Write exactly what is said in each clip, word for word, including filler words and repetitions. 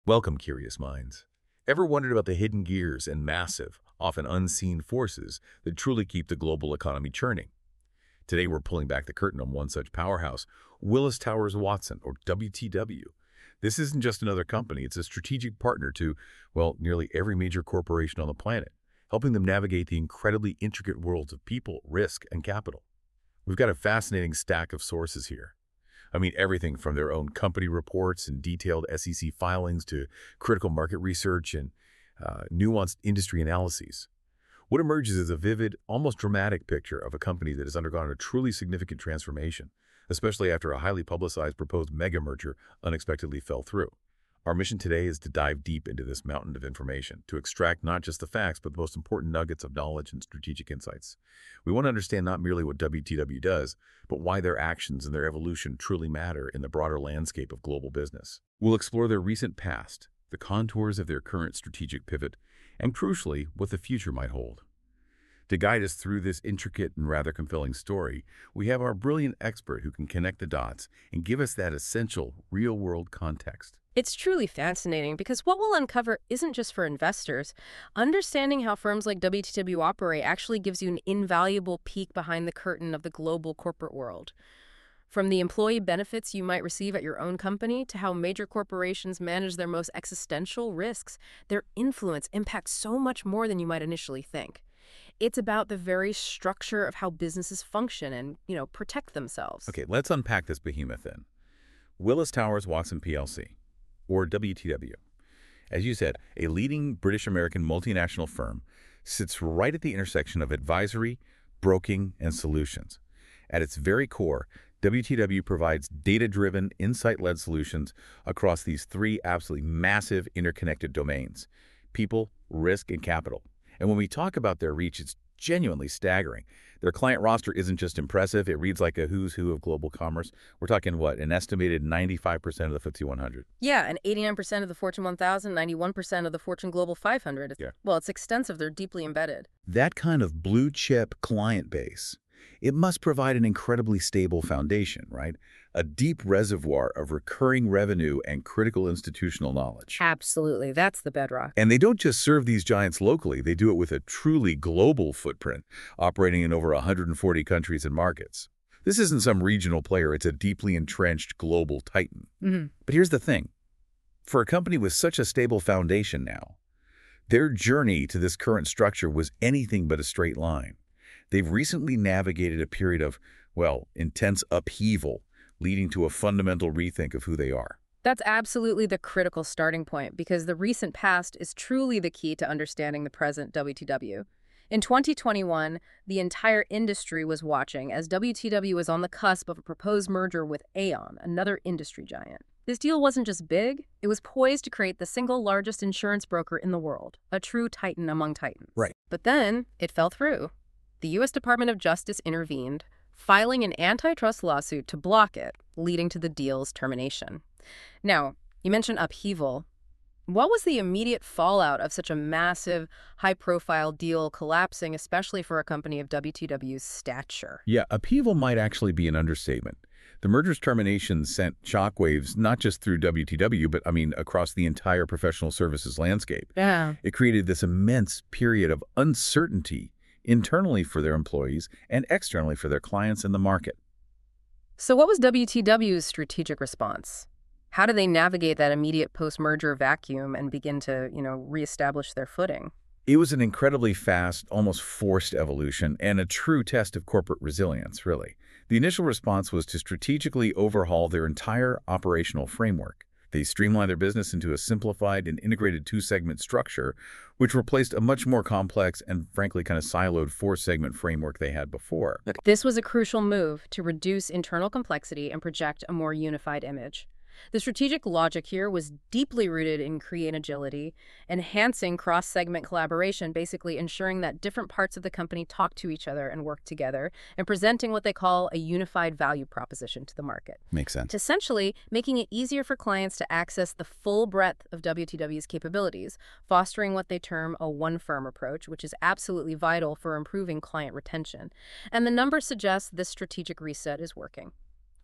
Welcome, curious minds. Ever wondered about the hidden gears and massive, often unseen forces that truly keep the global economy churning? Today, we're pulling back the curtain on one such powerhouse, Willis Towers Watson, or W T W. This isn't just another company, it's a strategic partner to, well, nearly every major corporation on the planet, helping them navigate the incredibly intricate worlds of people, risk, and capital. We've got a fascinating stack of sources here. I mean, everything from their own company reports and detailed S E C filings to critical market research and uh, nuanced industry analyses. What emerges is a vivid, almost dramatic picture of a company that has undergone a truly significant transformation, especially after a highly publicized proposed mega merger unexpectedly fell through. Our mission today is to dive deep into this mountain of information, to extract not just the facts, but the most important nuggets of knowledge and strategic insights. We want to understand not merely what W T W does, but why their actions and their evolution truly matter in the broader landscape of global business. We'll explore their recent past, the contours of their current strategic pivot, and crucially, what the future might hold. To guide us through this intricate and rather compelling story, we have our brilliant expert who can connect the dots and give us that essential, real-world context. It's truly fascinating because what we'll uncover isn't just for investors. Understanding how firms like W T W operate actually gives you an invaluable peek behind the curtain of the global corporate world. From the employee benefits you might receive at your own company to how major corporations manage their most existential risks, their influence impacts so much more than you might initially think. It's about the very structure of how businesses function and, you know, protect themselves. Okay, let's unpack this behemoth then. Willis Towers Watson P L C, or W T W. As you said, a leading British-American multinational firm sits right at the intersection of advisory, broking, and solutions. At its very core, W T W provides data-driven, insight-led solutions across these three absolutely massive interconnected domains: people, risk, and capital. And when we talk about their reach, it's genuinely staggering. Their client roster isn't just impressive, it reads like a who's who of global commerce. We're talking, what, an estimated ninety-five percent of the F T S E one hundred. Yeah, and eighty-nine percent of the Fortune one thousand, ninety-one percent of the Fortune Global five hundred. Yeah. Well, it's extensive. They're deeply embedded. That kind of blue-chip client base, it must provide an incredibly stable foundation, right? A deep reservoir of recurring revenue and critical institutional knowledge. Absolutely. That's the bedrock. And they don't just serve these giants locally, they do it with a truly global footprint, operating in over one hundred forty countries and markets. This isn't some regional player, it's a deeply entrenched global titan. Mm-hmm. But here's the thing. For a company with such a stable foundation now, their journey to this current structure was anything but a straight line. They've recently navigated a period of, well, intense upheaval, leading to a fundamental rethink of who they are. That's absolutely the critical starting point because the recent past is truly the key to understanding the present W T W. In twenty twenty-one, the entire industry was watching as W T W was on the cusp of a proposed merger with Aon, another industry giant. This deal wasn't just big, it was poised to create the single largest insurance broker in the world, a true titan among titans. Right. But then it fell through. The U S Department of Justice intervened, filing an antitrust lawsuit to block it, leading to the deal's termination. Now, you mentioned upheaval. What was the immediate fallout of such a massive, high-profile deal collapsing, especially for a company of W T W's stature? Yeah, upheaval might actually be an understatement. The merger's termination sent shockwaves not just through W T W, but, I mean, across the entire professional services landscape. Yeah. It created this immense period of uncertainty internally for their employees and externally for their clients in the market. So what was W T W's strategic response? How did they navigate that immediate post-merger vacuum and begin to, you know, reestablish their footing? It was an incredibly fast, almost forced evolution and a true test of corporate resilience, really. The initial response was to strategically overhaul their entire operational framework. They streamlined their business into a simplified and integrated two-segment structure, which replaced a much more complex and, frankly, kind of siloed four-segment framework they had before. This was a crucial move to reduce internal complexity and project a more unified image. The strategic logic here was deeply rooted in creating agility, enhancing cross-segment collaboration, basically ensuring that different parts of the company talk to each other and work together, and presenting what they call a unified value proposition to the market. Makes sense. Essentially, making it easier for clients to access the full breadth of W T W's capabilities, fostering what they term a one-firm approach, which is absolutely vital for improving client retention. And the numbers suggest this strategic reset is working.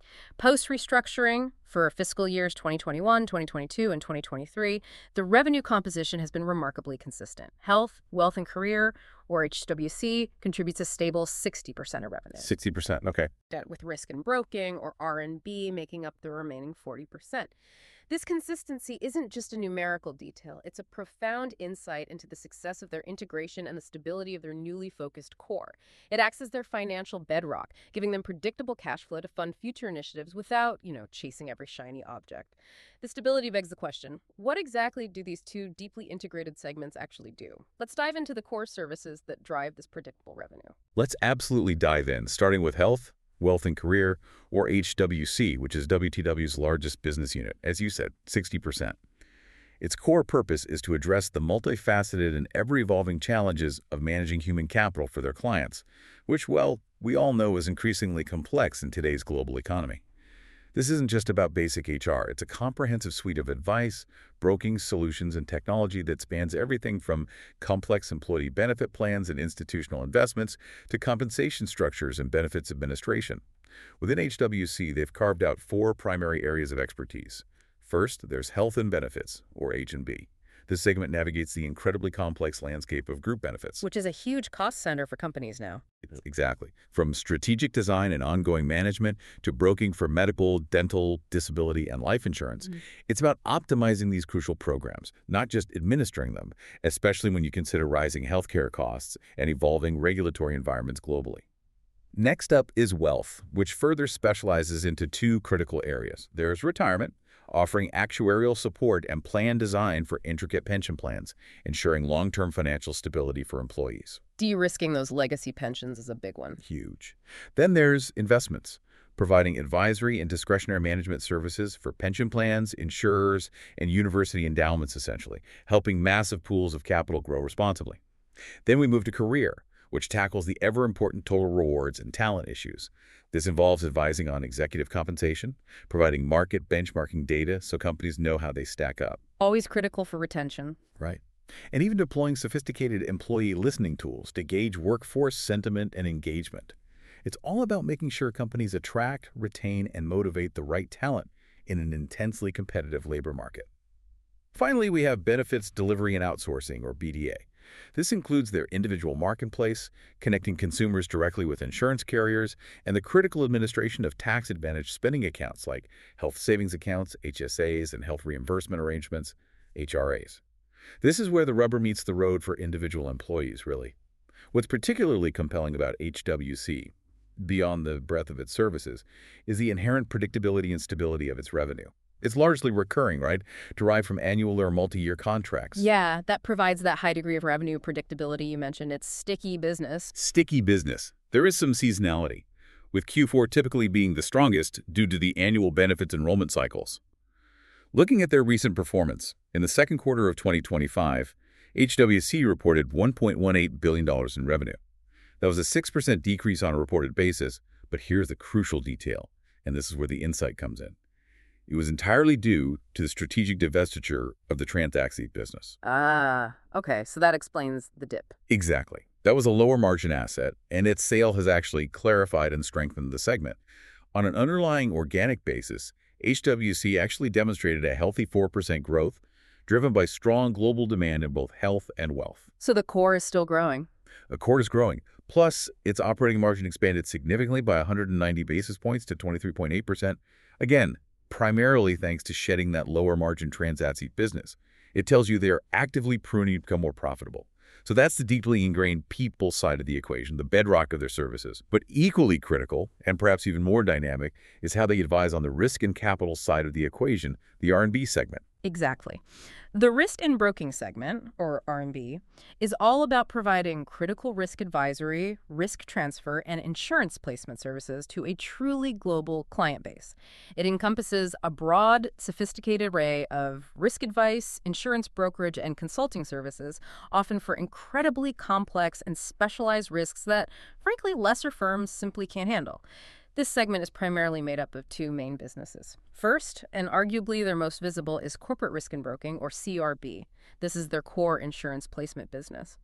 Post-restructuring, for fiscal years twenty twenty-one, twenty twenty-two, and twenty twenty-three, the revenue composition has been remarkably consistent. Health, Wealth and Career, or H W C, contributes a stable sixty percent of revenue. sixty percent, okay. Debt with Risk and Broking, or R and B, making up the remaining forty percent. This consistency isn't just a numerical detail. It's a profound insight into the success of their integration and the stability of their newly focused core. It acts as their financial bedrock, giving them predictable cash flow to fund future initiatives without, you know, chasing every shiny object. The stability begs the question, what exactly do these two deeply integrated segments actually do? Let's dive into the core services that drive this predictable revenue. Let's absolutely dive in, starting with Health, Wealth and Career, or H W C, which is W T W's largest business unit, as you said, sixty percent. Its core purpose is to address the multifaceted and ever-evolving challenges of managing human capital for their clients, which, well, we all know is increasingly complex in today's global economy. This isn't just about basic H R. It's a comprehensive suite of advice, broking, solutions, and technology that spans everything from complex employee benefit plans and institutional investments to compensation structures and benefits administration. Within H W C, they've carved out four primary areas of expertise. First, there's Health and Benefits, or H and B. This segment navigates the incredibly complex landscape of group benefits. Which is a huge cost center for companies now. Exactly. From strategic design and ongoing management to broking for medical, dental, disability, and life insurance, mm-hmm. It's about optimizing these crucial programs, not just administering them, especially when you consider rising healthcare costs and evolving regulatory environments globally. Next up is Wealth, which further specializes into two critical areas. There's retirement, offering actuarial support and plan design for intricate pension plans, ensuring long-term financial stability for employees. De-risking those legacy pensions is a big one. Huge. Then there's Investments, providing advisory and discretionary management services for pension plans, insurers, and university endowments, essentially, helping massive pools of capital grow responsibly. Then we move to Career, which tackles the ever-important total rewards and talent issues. This involves advising on executive compensation, providing market benchmarking data so companies know how they stack up. Always critical for retention. Right. And even deploying sophisticated employee listening tools to gauge workforce sentiment and engagement. It's all about making sure companies attract, retain, and motivate the right talent in an intensely competitive labor market. Finally, we have Benefits Delivery and Outsourcing, or B D A. This includes their individual marketplace, connecting consumers directly with insurance carriers, and the critical administration of tax-advantaged spending accounts like health savings accounts, H S As, and health reimbursement arrangements, H R As. This is where the rubber meets the road for individual employees, really. What's particularly compelling about H W C, beyond the breadth of its services, is the inherent predictability and stability of its revenue. It's largely recurring, right? Derived from annual or multi-year contracts. Yeah, that provides that high degree of revenue predictability you mentioned. It's sticky business. Sticky business. There is some seasonality, with Q four typically being the strongest due to the annual benefits enrollment cycles. Looking at their recent performance, in the second quarter of twenty twenty-five, H W C reported one point one eight billion dollars in revenue. That was a six percent decrease on a reported basis, but here's the crucial detail, and this is where the insight comes in. It was entirely due to the strategic divestiture of the Transaxi business. Ah, okay. So that explains the dip. Exactly. That was a lower margin asset, and its sale has actually clarified and strengthened the segment. On an underlying organic basis, H W C actually demonstrated a healthy four percent growth, driven by strong global demand in both health and wealth. So the core is still growing. The core is growing. Plus, its operating margin expanded significantly by one hundred ninety basis points to twenty-three point eight percent. Again, primarily thanks to shedding that lower margin Transaxi business. It tells you they are actively pruning to become more profitable. So that's the deeply ingrained people side of the equation, the bedrock of their services. But equally critical, and perhaps even more dynamic, is how they advise on the risk and capital side of the equation, the R and B segment. Exactly. The Risk and Broking segment, or R and B, is all about providing critical risk advisory, risk transfer, and insurance placement services to a truly global client base. It encompasses a broad, sophisticated array of risk advice, insurance brokerage, and consulting services, often for incredibly complex and specialized risks that, frankly, lesser firms simply can't handle. This segment is primarily made up of two main businesses. First, and arguably their most visible, is Corporate Risk and Broking, or C R B. This is their core insurance placement business.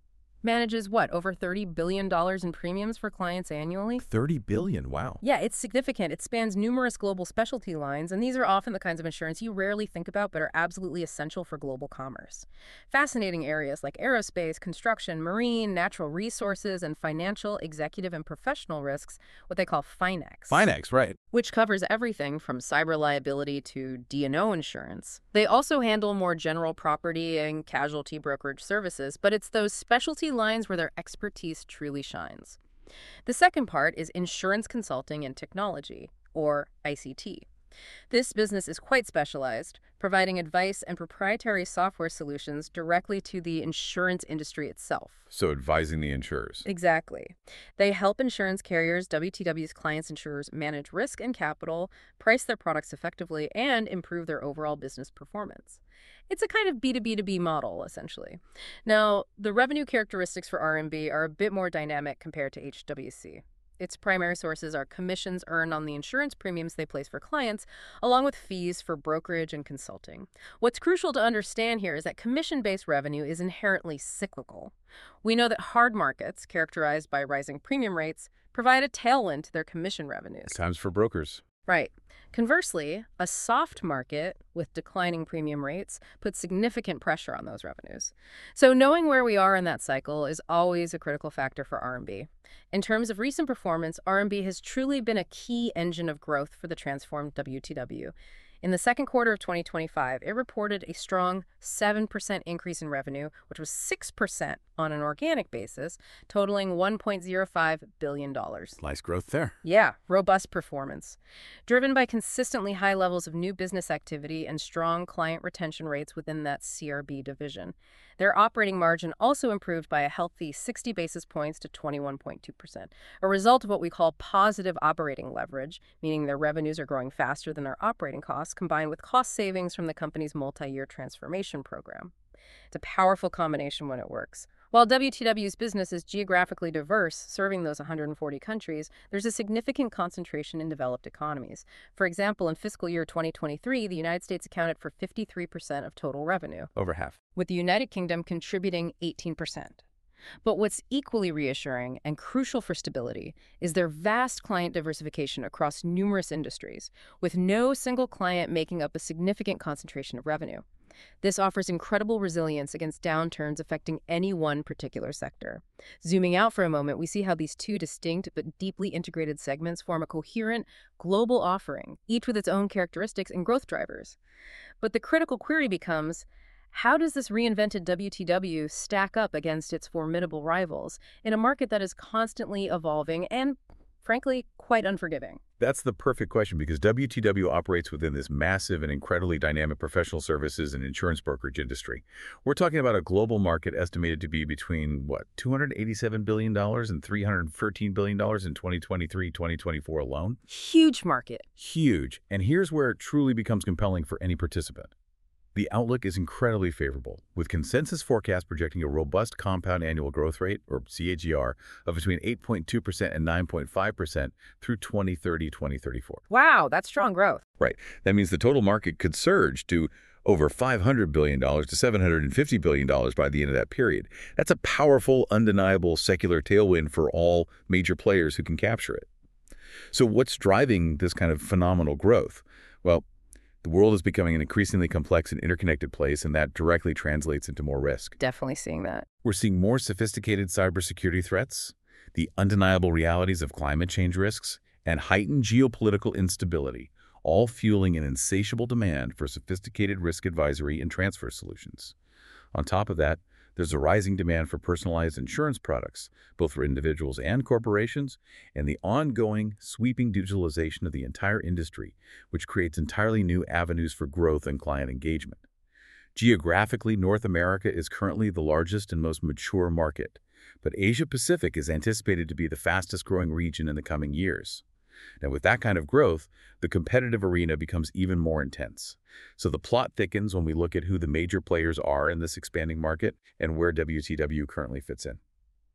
Manages what, over thirty billion dollars in premiums for clients annually? thirty billion dollars, wow. Yeah, it's significant. It spans numerous global specialty lines, and these are often the kinds of insurance you rarely think about but are absolutely essential for global commerce. Fascinating areas like aerospace, construction, marine, natural resources, and financial, executive, and professional risks, what they call FINEX. FINEX, right. Which covers everything from cyber liability to D and O insurance. They also handle more general property and casualty brokerage services, but it's those specialty lines where their expertise truly shines. The second part is insurance consulting and technology, or I C T. This business is quite specialized, providing advice and proprietary software solutions directly to the insurance industry itself. So advising the insurers. Exactly. They help insurance carriers, W T W's clients insurers, manage risk and capital, price their products effectively, and improve their overall business performance. It's a kind of B two B to B model, essentially. Now, the revenue characteristics for R M B are a bit more dynamic compared to H W C. Its primary sources are commissions earned on the insurance premiums they place for clients, along with fees for brokerage and consulting. What's crucial to understand here is that commission-based revenue is inherently cyclical. We know that hard markets, characterized by rising premium rates, provide a tailwind to their commission revenues. Times for brokers. Right. Conversely, a soft market with declining premium rates puts significant pressure on those revenues. So knowing where we are in that cycle is always a critical factor for R M B. In terms of recent performance, R M B has truly been a key engine of growth for the transformed W T W. In the second quarter of twenty twenty-five, it reported a strong seven percent increase in revenue, which was six percent on an organic basis, totaling one point zero five billion dollars. Nice growth there. Yeah, robust performance. Driven by consistently high levels of new business activity and strong client retention rates within that C R B division. Their operating margin also improved by a healthy sixty basis points to twenty-one point two percent, a result of what we call positive operating leverage, meaning their revenues are growing faster than their operating costs, combined with cost savings from the company's multi-year transformation program. It's a powerful combination when it works. While W T W's business is geographically diverse, serving those one hundred forty countries, there's a significant concentration in developed economies. For example, in fiscal year twenty twenty-three, the United States accounted for fifty-three percent of total revenue, Over half. with the United Kingdom contributing eighteen percent. But what's equally reassuring and crucial for stability is their vast client diversification across numerous industries, with no single client making up a significant concentration of revenue. This offers incredible resilience against downturns affecting any one particular sector. Zooming out for a moment, we see how these two distinct but deeply integrated segments form a coherent, global offering, each with its own characteristics and growth drivers. But the critical query becomes, how does this reinvented W T W stack up against its formidable rivals in a market that is constantly evolving and, frankly, quite unforgiving? That's the perfect question because W T W operates within this massive and incredibly dynamic professional services and insurance brokerage industry. We're talking about a global market estimated to be between, what, two hundred eighty-seven billion dollars and three hundred thirteen billion dollars in twenty twenty-three twenty twenty-four alone. Huge market. Huge. And here's where it truly becomes compelling for any participant. The outlook is incredibly favorable, with consensus forecasts projecting a robust compound annual growth rate, or C A G R, of between eight point two percent and nine point five percent through twenty thirty to twenty thirty-four. Wow, that's strong growth. Right. That means the total market could surge to over five hundred billion dollars to seven hundred fifty billion dollars by the end of that period. That's a powerful, undeniable secular tailwind for all major players who can capture it. So what's driving this kind of phenomenal growth? Well, the world is becoming an increasingly complex and interconnected place, and that directly translates into more risk. Definitely seeing that. We're seeing more sophisticated cybersecurity threats, the undeniable realities of climate change risks, and heightened geopolitical instability, all fueling an insatiable demand for sophisticated risk advisory and transfer solutions. On top of that, there's a rising demand for personalized insurance products, both for individuals and corporations, and the ongoing, sweeping digitalization of the entire industry, which creates entirely new avenues for growth and client engagement. Geographically, North America is currently the largest and most mature market, but Asia-Pacific is anticipated to be the fastest-growing region in the coming years. Now, with that kind of growth, the competitive arena becomes even more intense. So the plot thickens when we look at who the major players are in this expanding market and where W T W currently fits in.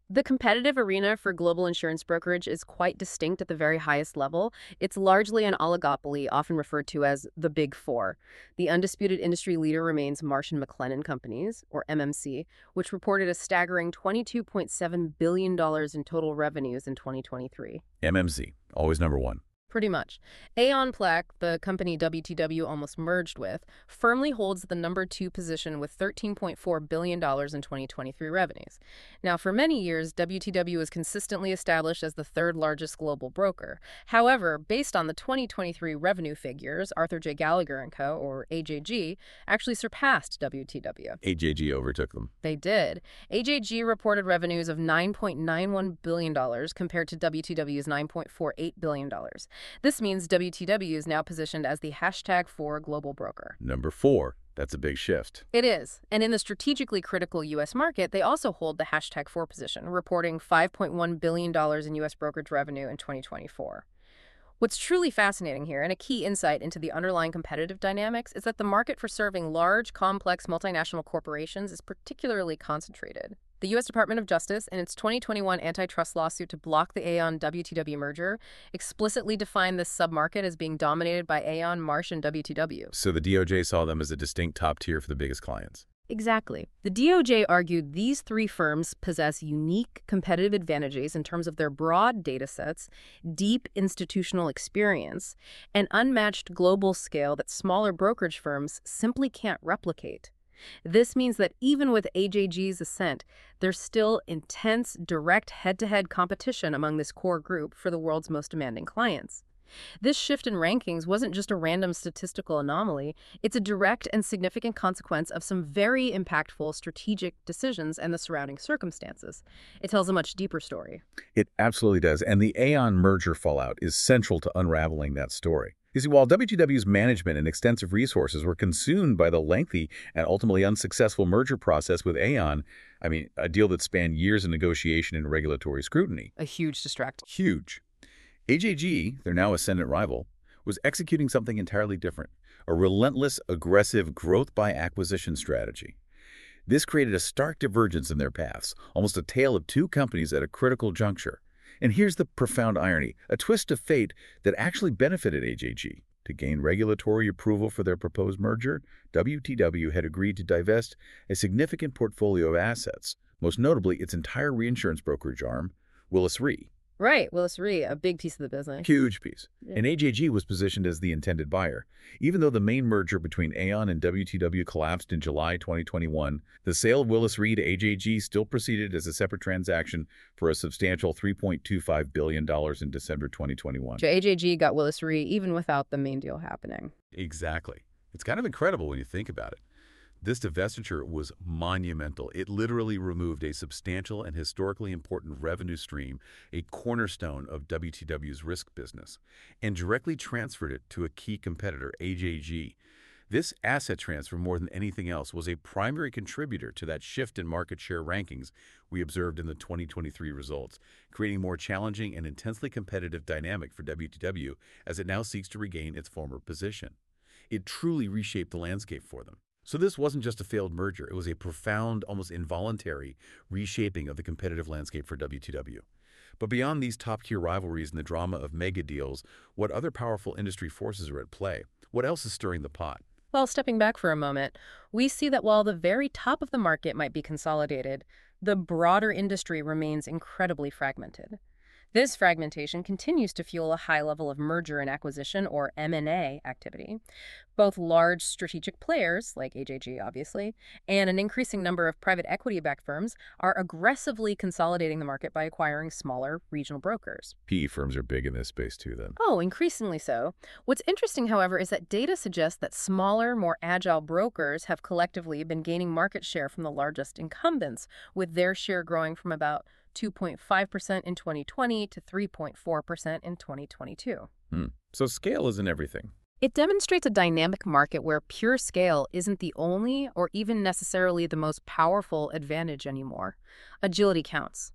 The competitive arena for global insurance brokerage is quite distinct at the very highest level. It's largely an oligopoly, often referred to as the Big Four. The undisputed industry leader remains Marsh and McLennan Companies, or M M C, which reported a staggering twenty-two point seven billion dollars in total revenues in twenty twenty-three. M M C, always number one. Pretty much. Aon Plec, the company W T W almost merged with, firmly holds the number two position with thirteen point four billion dollars in twenty twenty-three revenues. Now, for many years, W T W was consistently established as the third largest global broker. However, based on the twenty twenty-three revenue figures, Arthur J. Gallagher and Co., or A J G, actually surpassed W T W. A J G overtook them. They did. A J G reported revenues of nine point nine one billion dollars compared to W T W's nine point four eight billion dollars. This means W T W is now positioned as the hashtag four global broker. Number four. That's a big shift. It is. And in the strategically critical U S market, they also hold the hashtag four position, reporting five point one billion dollars in U S brokerage revenue in twenty twenty-four. What's truly fascinating here, and a key insight into the underlying competitive dynamics, is that the market for serving large, complex, multinational corporations is particularly concentrated. The U S Department of Justice, in its twenty twenty-one antitrust lawsuit to block the Aon W T W merger, explicitly defined this submarket as being dominated by Aon, Marsh, and W T W. So the D O J saw them as a distinct top tier for the biggest clients. Exactly. The D O J argued these three firms possess unique competitive advantages in terms of their broad data sets, deep institutional experience, and unmatched global scale that smaller brokerage firms simply can't replicate. This means that even with A J G's ascent, there's still intense, direct head-to-head competition among this core group for the world's most demanding clients. This shift in rankings wasn't just a random statistical anomaly. It's a direct and significant consequence of some very impactful strategic decisions and the surrounding circumstances. It tells a much deeper story. It absolutely does, and the Aon merger fallout is central to unraveling that story. You see, while W T W's management and extensive resources were consumed by the lengthy and ultimately unsuccessful merger process with Aon, I mean, a deal that spanned years of negotiation and regulatory scrutiny. A huge distract. Huge. A J G, their now ascendant rival, was executing something entirely different, a relentless, aggressive growth-by-acquisition strategy. This created a stark divergence in their paths, almost a tale of two companies at a critical juncture. And here's the profound irony, a twist of fate that actually benefited A J G. To gain regulatory approval for their proposed merger, W T W had agreed to divest a significant portfolio of assets, most notably its entire reinsurance brokerage arm, Willis Re. Right, Willis Re, a big piece of the business. Huge piece. Yeah. And A J G was positioned as the intended buyer. Even though the main merger between Aon and W T W collapsed in July twenty twenty-one, the sale of Willis Re to A J G still proceeded as a separate transaction for a substantial three point two five billion dollars in December twenty twenty-one. So A J G got Willis Re even without the main deal happening. Exactly. It's kind of incredible when you think about it. This divestiture was monumental. It literally removed a substantial and historically important revenue stream, a cornerstone of W T W's risk business, and directly transferred it to a key competitor, A J G. This asset transfer, more than anything else, was a primary contributor to that shift in market share rankings we observed in the twenty twenty-three results, creating a more challenging and intensely competitive dynamic for W T W as it now seeks to regain its former position. It truly reshaped the landscape for them. So this wasn't just a failed merger. It was a profound, almost involuntary reshaping of the competitive landscape for W T W. But beyond these top-tier rivalries and the drama of mega deals, what other powerful industry forces are at play? What else is stirring the pot? Well, stepping back for a moment, we see that while the very top of the market might be consolidated, the broader industry remains incredibly fragmented. This fragmentation continues to fuel a high level of merger and acquisition, or M and A, activity. Both large strategic players, like A J G obviously, and an increasing number of private equity-backed firms are aggressively consolidating the market by acquiring smaller regional brokers. P E firms are big in this space too, then. Oh, increasingly so. What's interesting, however, is that data suggests that smaller, more agile brokers have collectively been gaining market share from the largest incumbents, with their share growing from about two point five percent in twenty twenty to three point four percent in twenty twenty-two. Hmm. So scale isn't everything. It demonstrates a dynamic market where pure scale isn't the only or even necessarily the most powerful advantage anymore. Agility counts.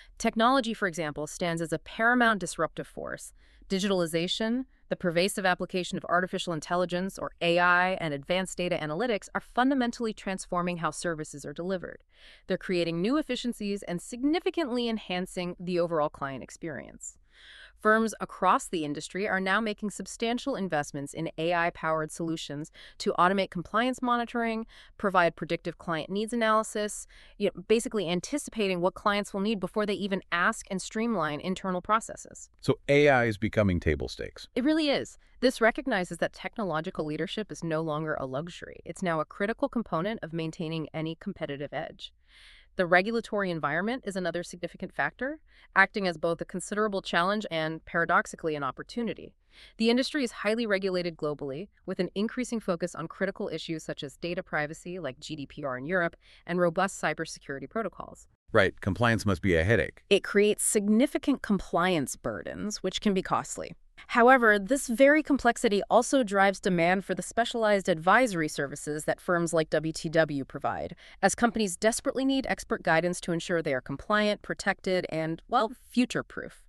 Technology, for example, stands as a paramount disruptive force. Digitalization, the pervasive application of artificial intelligence, or A I, and advanced data analytics are fundamentally transforming how services are delivered. They're creating new efficiencies and significantly enhancing the overall client experience. Firms across the industry are now making substantial investments in A I-powered solutions to automate compliance monitoring, provide predictive client needs analysis, you know, basically anticipating what clients will need before they even ask, and streamline internal processes. So A I is becoming table stakes. It really is. This recognizes that technological leadership is no longer a luxury. It's now a critical component of maintaining any competitive edge. The regulatory environment is another significant factor, acting as both a considerable challenge and, paradoxically, an opportunity. The industry is highly regulated globally, with an increasing focus on critical issues such as data privacy, like G D P R in Europe, and robust cybersecurity protocols. Right, compliance must be a headache. It creates significant compliance burdens, which can be costly. However, this very complexity also drives demand for the specialized advisory services that firms like W T W provide, as companies desperately need expert guidance to ensure they are compliant, protected, and, well, future-proof.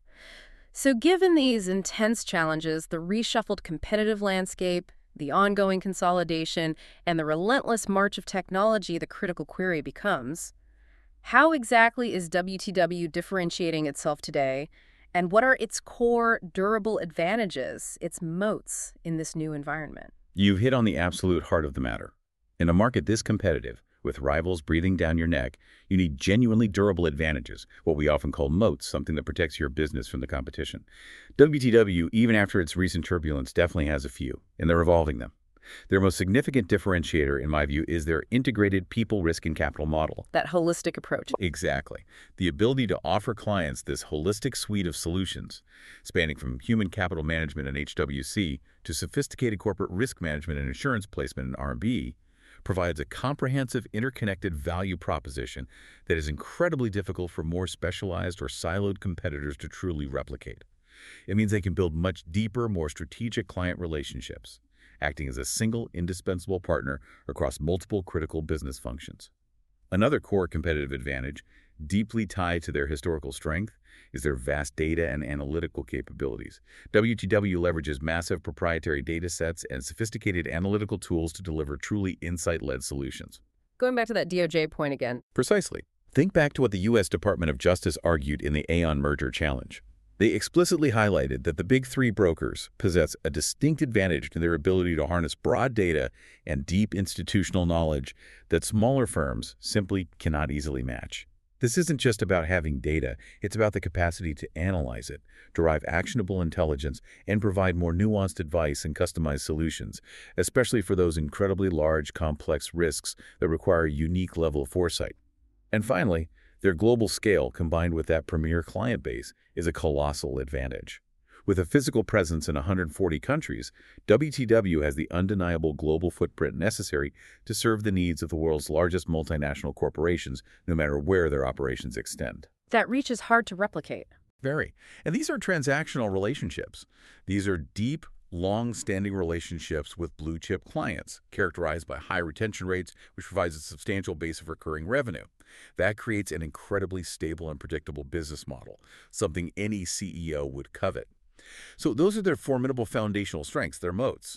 So given these intense challenges, the reshuffled competitive landscape, the ongoing consolidation, and the relentless march of technology, the critical query becomes, how exactly is W T W differentiating itself today? And what are its core, durable advantages, its moats, in this new environment? You've hit on the absolute heart of the matter. In a market this competitive, with rivals breathing down your neck, you need genuinely durable advantages, what we often call moats, something that protects your business from the competition. W T W, even after its recent turbulence, definitely has a few, and they're evolving them. Their most significant differentiator, in my view, is their integrated people, risk, and capital model. That holistic approach. Exactly. The ability to offer clients this holistic suite of solutions, spanning from human capital management and H W C to sophisticated corporate risk management and insurance placement in R and B, provides a comprehensive, interconnected value proposition that is incredibly difficult for more specialized or siloed competitors to truly replicate. It means they can build much deeper, more strategic client relationships, acting as a single, indispensable partner across multiple critical business functions. Another core competitive advantage, deeply tied to their historical strength, is their vast data and analytical capabilities. W T W leverages massive proprietary data sets and sophisticated analytical tools to deliver truly insight-led solutions. Going back to that D O J point again. Precisely. Think back to what the U S Department of Justice argued in the Aon merger challenge. They explicitly highlighted that the big three brokers possess a distinct advantage in their ability to harness broad data and deep institutional knowledge that smaller firms simply cannot easily match. This isn't just about having data, it's about the capacity to analyze it, derive actionable intelligence, and provide more nuanced advice and customized solutions, especially for those incredibly large, complex risks that require a unique level of foresight. And finally, their global scale, combined with that premier client base, is a colossal advantage. With a physical presence in one hundred forty countries, W T W has the undeniable global footprint necessary to serve the needs of the world's largest multinational corporations, no matter where their operations extend. That reach is hard to replicate. Very. And these are transactional relationships. These are deep, long-standing relationships with blue-chip clients, characterized by high retention rates, which provides a substantial base of recurring revenue. That creates an incredibly stable and predictable business model, something any C E O would covet. So those are their formidable foundational strengths, their moats.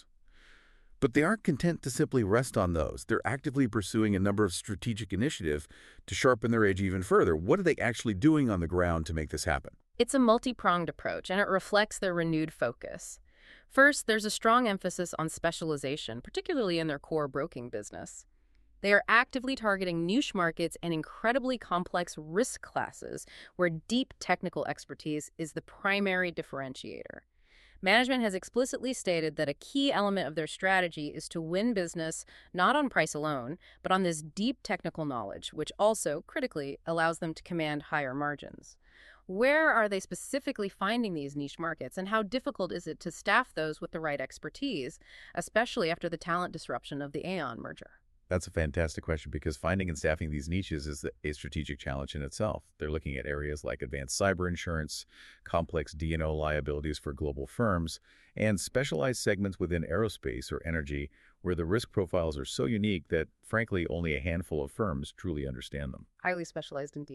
But they aren't content to simply rest on those. They're actively pursuing a number of strategic initiatives to sharpen their edge even further. What are they actually doing on the ground to make this happen? It's a multi-pronged approach, and it reflects their renewed focus. First, there's a strong emphasis on specialization, particularly in their core broking business. They are actively targeting niche markets and incredibly complex risk classes where deep technical expertise is the primary differentiator. Management has explicitly stated that a key element of their strategy is to win business not on price alone, but on this deep technical knowledge, which also, critically, allows them to command higher margins. Where are they specifically finding these niche markets, and how difficult is it to staff those with the right expertise, especially after the talent disruption of the Aon merger? That's a fantastic question, because finding and staffing these niches is a strategic challenge in itself. They're looking at areas like advanced cyber insurance, complex D and O liabilities for global firms, and specialized segments within aerospace or energy where the risk profiles are so unique that, frankly, only a handful of firms truly understand them. Highly specialized indeed.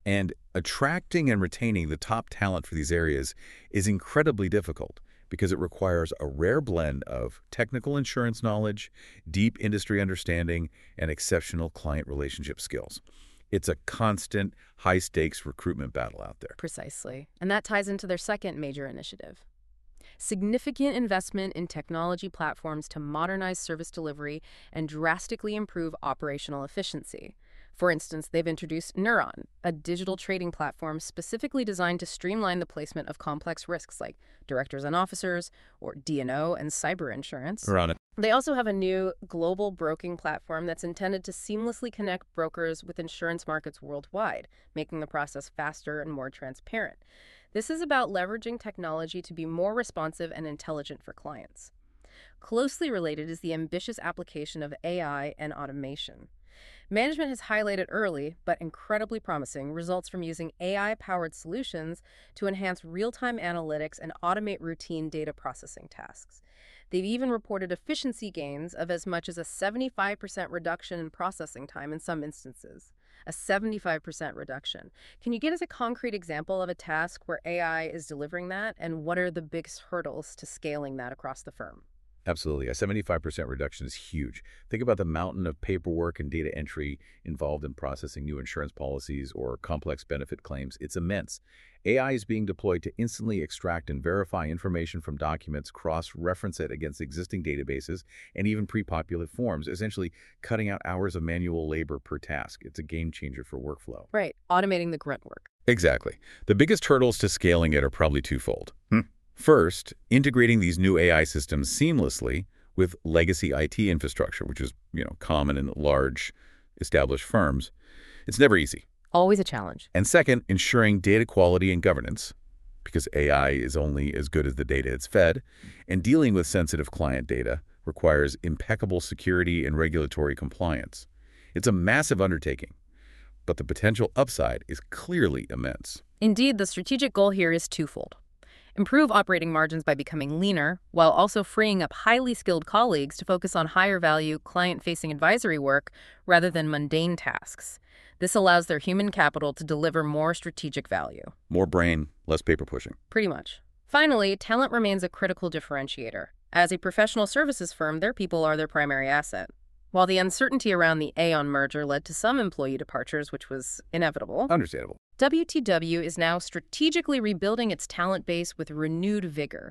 And attracting and retaining the top talent for these areas is incredibly difficult because it requires a rare blend of technical insurance knowledge, deep industry understanding, and exceptional client relationship skills. It's a constant, high-stakes recruitment battle out there. Precisely. And that ties into their second major initiative. Significant investment in technology platforms to modernize service delivery and drastically improve operational efficiency. For instance, they've introduced Neuron, a digital trading platform specifically designed to streamline the placement of complex risks like directors and officers, or D and O and cyber insurance. We're on it. They also have a new global broking platform that's intended to seamlessly connect brokers with insurance markets worldwide, making the process faster and more transparent. This is about leveraging technology to be more responsive and intelligent for clients. Closely related is the ambitious application of A I and automation. Management has highlighted early, but incredibly promising, results from using A I-powered solutions to enhance real-time analytics and automate routine data processing tasks. They've even reported efficiency gains of as much as a seventy-five percent reduction in processing time in some instances. A seventy-five percent reduction. Can you give us a concrete example of a task where A I is delivering that, and what are the biggest hurdles to scaling that across the firm? Absolutely. A seventy-five percent reduction is huge. Think about the mountain of paperwork and data entry involved in processing new insurance policies or complex benefit claims. It's immense. A I is being deployed to instantly extract and verify information from documents, cross-reference it against existing databases, and even pre-populated forms, essentially cutting out hours of manual labor per task. It's a game changer for workflow. Right. Automating the grunt work. Exactly. The biggest hurdles to scaling it are probably twofold. Hmm. First, integrating these new A I systems seamlessly with legacy I T infrastructure, which is, you know, common in large established firms. It's never easy. Always a challenge. And second, ensuring data quality and governance, because A I is only as good as the data it's fed, and dealing with sensitive client data requires impeccable security and regulatory compliance. It's a massive undertaking, but the potential upside is clearly immense. Indeed, the strategic goal here is twofold. Improve operating margins by becoming leaner, while also freeing up highly skilled colleagues to focus on higher-value, client-facing advisory work rather than mundane tasks. This allows their human capital to deliver more strategic value. More brain, less paper pushing. Pretty much. Finally, talent remains a critical differentiator. As a professional services firm, their people are their primary asset. While the uncertainty around the Aon merger led to some employee departures, which was inevitable, Understandable. W T W is now strategically rebuilding its talent base with renewed vigor.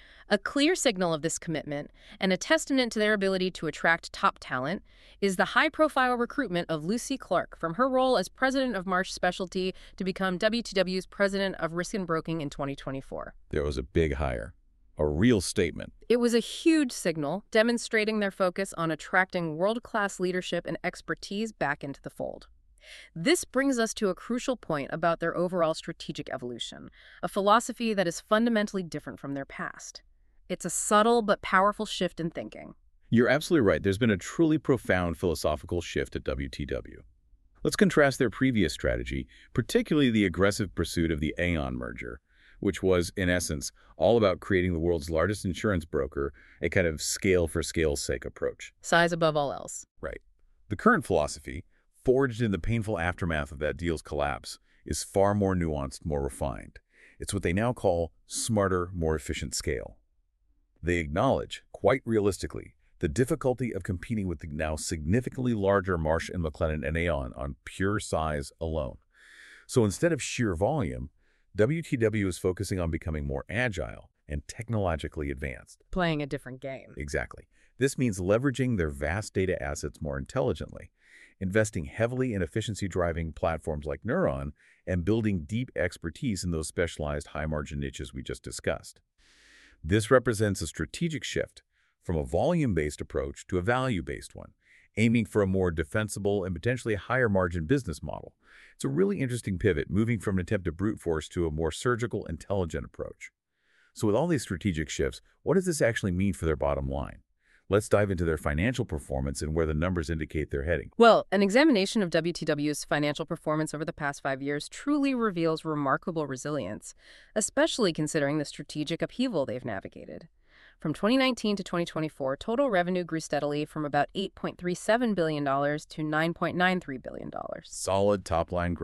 A clear signal of this commitment, and a testament to their ability to attract top talent, is the high-profile recruitment of Lucy Clark from her role as president of Marsh Specialty to become W T W's president of Risk and Broking in twenty twenty-four. There was a big hire. A real statement. It was a huge signal, demonstrating their focus on attracting world-class leadership and expertise back into the fold. This brings us to a crucial point about their overall strategic evolution, a philosophy that is fundamentally different from their past. It's a subtle but powerful shift in thinking. You're absolutely right. There's been a truly profound philosophical shift at W T W. Let's contrast their previous strategy, particularly the aggressive pursuit of the Aon merger, which was, in essence, all about creating the world's largest insurance broker, a kind of scale-for-scale's sake approach. Size above all else. Right. The current philosophy, forged in the painful aftermath of that deal's collapse, is far more nuanced, more refined. It's what they now call smarter, more efficient scale. They acknowledge, quite realistically, the difficulty of competing with the now significantly larger Marsh and McLennan and Aon on pure size alone. So instead of sheer volume, W T W is focusing on becoming more agile and technologically advanced. Playing a different game. Exactly. This means leveraging their vast data assets more intelligently, investing heavily in efficiency-driving platforms like Neuron, and building deep expertise in those specialized high-margin niches we just discussed. This represents a strategic shift from a volume-based approach to a value-based one, aiming for a more defensible and potentially higher-margin business model. It's a really interesting pivot, moving from an attempt to brute force to a more surgical, intelligent approach. So with all these strategic shifts, what does this actually mean for their bottom line? Let's dive into their financial performance and where the numbers indicate they're heading. Well, an examination of W T W's financial performance over the past five years truly reveals remarkable resilience, especially considering the strategic upheaval they've navigated. From twenty nineteen to twenty twenty-four, total revenue grew steadily from about eight point three seven billion dollars to nine point nine three billion dollars. Solid top-line growth.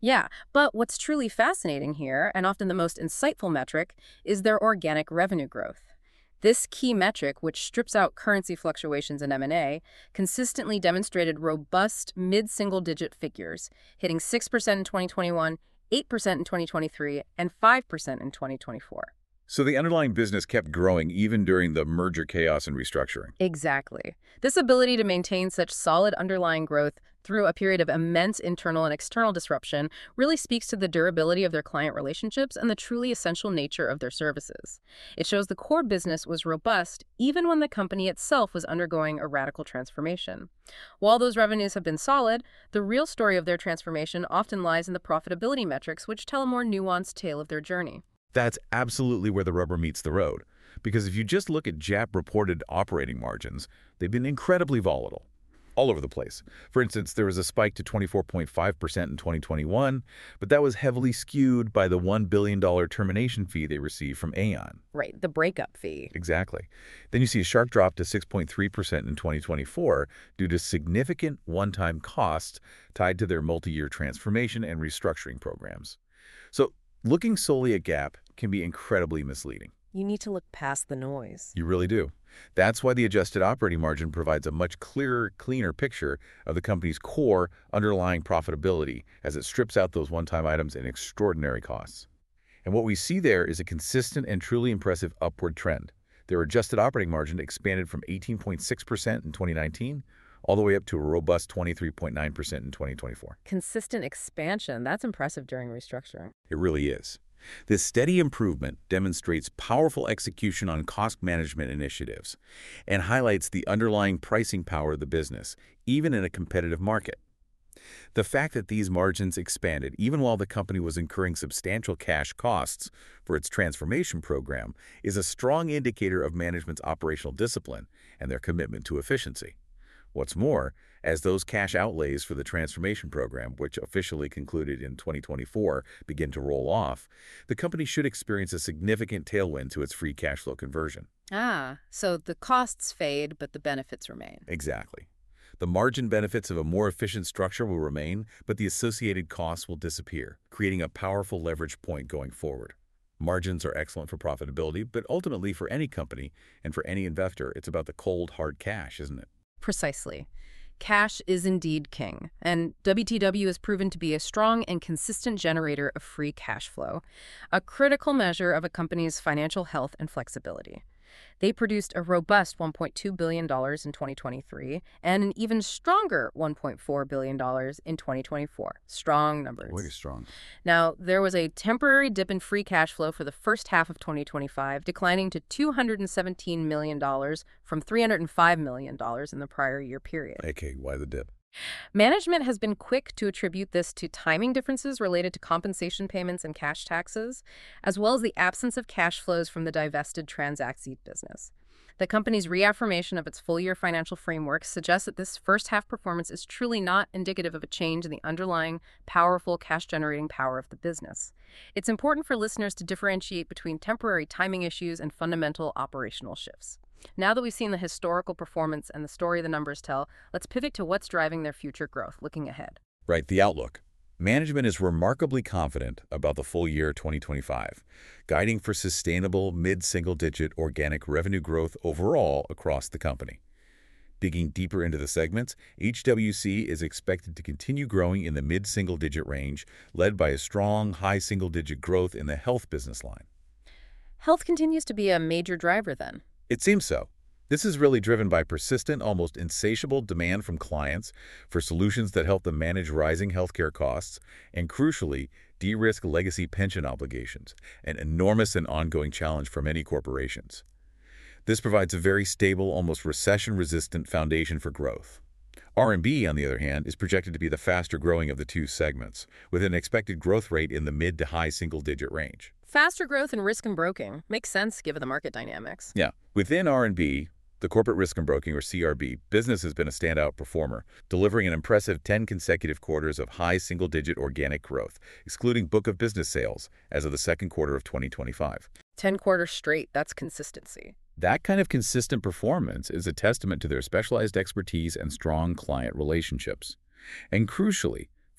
Yeah, but what's truly fascinating here, and often the most insightful metric, is their organic revenue growth. This key metric, which strips out currency fluctuations and M and A, consistently demonstrated robust mid-single-digit figures, hitting six percent in twenty twenty-one, eight percent in twenty twenty-three, and five percent in twenty twenty-four. So the underlying business kept growing even during the merger chaos and restructuring. Exactly. This ability to maintain such solid underlying growth through a period of immense internal and external disruption really speaks to the durability of their client relationships and the truly essential nature of their services. It shows the core business was robust even when the company itself was undergoing a radical transformation. While those revenues have been solid, the real story of their transformation often lies in the profitability metrics, which tell a more nuanced tale of their journey. That's absolutely where the rubber meets the road. Because if you just look at J A P-reported operating margins, they've been incredibly volatile, all over the place. For instance, there was a spike to twenty-four point five percent in twenty twenty-one, but that was heavily skewed by the one billion dollar termination fee they received from Aon. Right, the breakup fee. Exactly. Then you see a sharp drop to six point three percent in twenty twenty-four due to significant one-time costs tied to their multi-year transformation and restructuring programs. So looking solely at G A P can be incredibly misleading. You need to look past the noise. You really do. That's why the adjusted operating margin provides a much clearer, cleaner picture of the company's core underlying profitability as it strips out those one-time items and extraordinary costs. And what we see there is a consistent and truly impressive upward trend. Their adjusted operating margin expanded from eighteen point six percent in twenty nineteen all the way up to a robust twenty-three point nine percent in twenty twenty-four. Consistent expansion. That's impressive during restructuring. It really is. This steady improvement demonstrates powerful execution on cost management initiatives and highlights the underlying pricing power of the business, even in a competitive market. The fact that these margins expanded even while the company was incurring substantial cash costs for its transformation program is a strong indicator of management's operational discipline and their commitment to efficiency. What's more, as those cash outlays for the transformation program, which officially concluded in twenty twenty-four, begin to roll off, the company should experience a significant tailwind to its free cash flow conversion. Ah, so the costs fade, but the benefits remain. Exactly. The margin benefits of a more efficient structure will remain, but the associated costs will disappear, creating a powerful leverage point going forward. Margins are excellent for profitability, but ultimately for any company and for any investor, it's about the cold, hard cash, isn't it? Precisely. Cash is indeed king, and W T W has proven to be a strong and consistent generator of free cash flow, a critical measure of a company's financial health and flexibility. They produced a robust one point two billion dollars in twenty twenty-three and an even stronger one point four billion dollars in twenty twenty-four. Strong numbers. Way strong. Now, there was a temporary dip in free cash flow for the first half of twenty twenty-five, declining to two hundred seventeen million dollars from three hundred five million dollars in the prior year period. Okay, why the dip? Management has been quick to attribute this to timing differences related to compensation payments and cash taxes, as well as the absence of cash flows from the divested TransactSeed business. The company's reaffirmation of its full-year financial framework suggests that this first-half performance is truly not indicative of a change in the underlying, powerful cash-generating power of the business. It's important for listeners to differentiate between temporary timing issues and fundamental operational shifts. Now that we've seen the historical performance and the story the numbers tell, let's pivot to what's driving their future growth, looking ahead. Right, the outlook. Management is remarkably confident about the full year twenty twenty-five, guiding for sustainable mid-single-digit organic revenue growth overall across the company. Digging deeper into the segments, H W C is expected to continue growing in the mid-single-digit range, led by a strong high single-digit growth in the health business line. Health continues to be a major driver then. It seems so. This is really driven by persistent, almost insatiable demand from clients for solutions that help them manage rising healthcare costs and, crucially, de-risk legacy pension obligations, an enormous and ongoing challenge for many corporations. This provides a very stable, almost recession-resistant foundation for growth. R and B, on the other hand, is projected to be the faster-growing of the two segments, with an expected growth rate in the mid to high single-digit range. Faster growth in risk and broking makes sense given the market dynamics. Yeah. Within R and B, the corporate risk and broking, or C R B, business has been a standout performer, delivering an impressive ten consecutive quarters of high single-digit organic growth, excluding book of business sales, as of the second quarter of twenty twenty-five. Ten quarters straight, that's consistency. That kind of consistent performance is a testament to their specialized expertise and strong client relationships. And crucially, for that